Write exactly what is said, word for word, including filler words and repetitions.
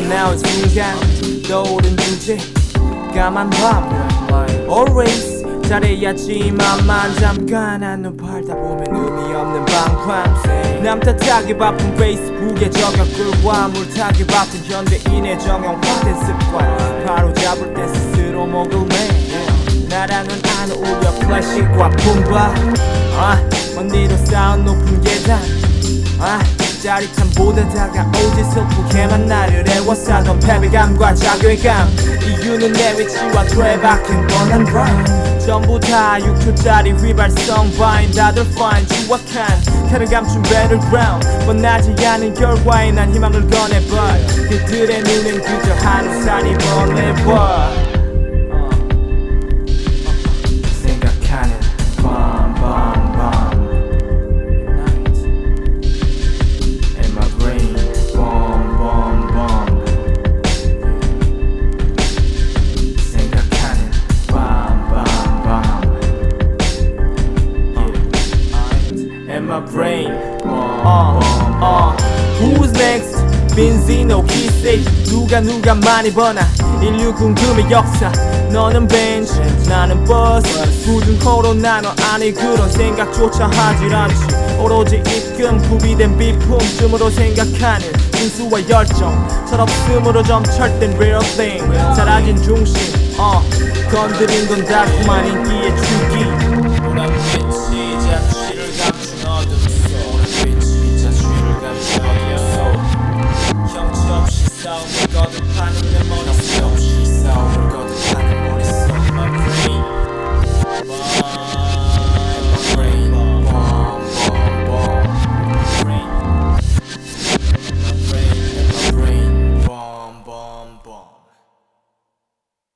흘러나온 순간 떠오른 주제 까만 밤 Always 잘해야지만만 잠깐 한눈 팔다 보면 의미 없는 방황 남 탓하기 바쁜 페이스북에 저격글과 물타기 바쁜 현대인의 정형화된 습관 바로 잡을 때 스스로 목을 매 나랑은 안 어울려 클래식과 붐바 아, 먼 뒤로 쌓은 높은 계단 아, 짜릿함보다 다가오지 슬프게만 나를 애워싸던 패배감과 자괴감 이유는 내 위치와 뒤바뀐 뻔한 rhyme 전부 다 육 초짜리 휘발성 바인 다들 fine 추악한 칼을 감춘 battleground 뻔하지 않은 결과에 난 희망을 꺼내봐 그들의 눈엔 그저 하루살이 보내봐 생각하는 bomb bomb bomb at night in my brain bomb bomb bomb 생각하는 bomb bomb bomb yeah in my brain bomb bomb bomb who's next 빈지노 키세이 누가 누가 많이 버나 인류 궁금해 역사 너는 벤치 나는 버스 굳은 코로 나눠 아니 그런 생각조차 하질 않지 오로지 입금 구비된 비품쯤으로 생각하는 순수와 열정 철없음으로 점철된 real thing 사라진 중심 어 건드린 건 달콤한 인기의 춤